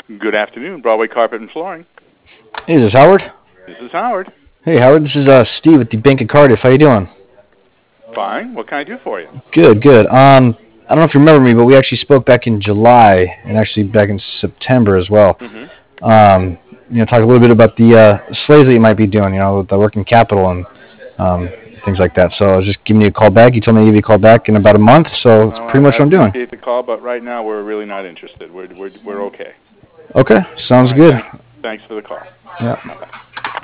Good afternoon, Broadway Carpet and Flooring. Hey, this is Howard. This is Howard. Hey, Howard. This is Steve at the Bank of Cardiff. How you doing? Fine. What can I do for you? Good, good. I don't know if you remember me, but we actually spoke back in July and actually back in September as well. Mm-hmm. Talk a little bit about the slaves that you might be doing. With the working capital and things like that. So I was just giving you a call back. You told me to give you a call back in about a month. So it's pretty much what I'm doing. I appreciate the call, but right now we're really not interested. We're okay. Okay, sounds right, good. Thanks for the call. Yeah. Bye-bye.